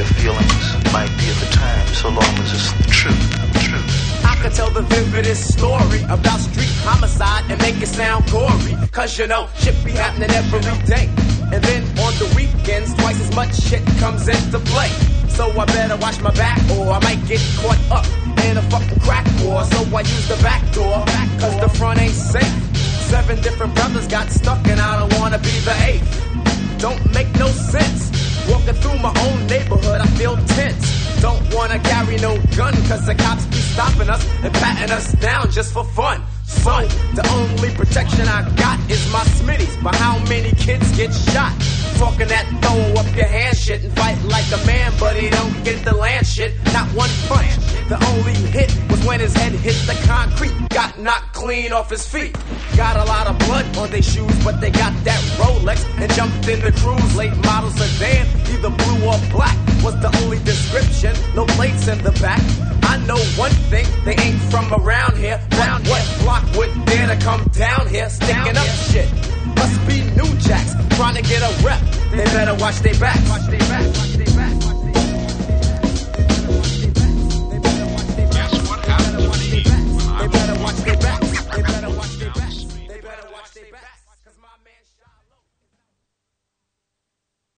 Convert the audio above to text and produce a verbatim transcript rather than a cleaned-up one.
your feelings might be at the time, so long as it's true, true. I could tell the vividest story about street homicide and make it sound gory. Cause you know, shit be happening every day. And then on the weekends, twice as much shit comes into play. So I better watch my back or I might get caught up in a fucking crack war. So I use the back door, cause the front ain't safe. Seven different brothers got stuck and I don't wanna be the eighth. Don't make no sense. Walking through my own neighborhood, I feel tense. Don't wanna carry no gun, cause the cops be stopping us and patting us down just for fun. So, the only protection I got is my Smitties. But how many kids get shot? Talking that throw up your hand shit and fight like a man, but he don't get the land shit. Not one punch. The only hit was when his head hit the concrete. Got knocked clean off his feet. Got a lot of blood on their shoes, but they got that Rolex and jumped in the cruise. Late model sedan, either blue or black was the only description. No plates in the back. I know one thing, they ain't from around here. Round what block would dare to come down here, sticking up shit? Must be New Jacks, trying to get a rep. They better watch their backs. Watch their backs. Watch their backs.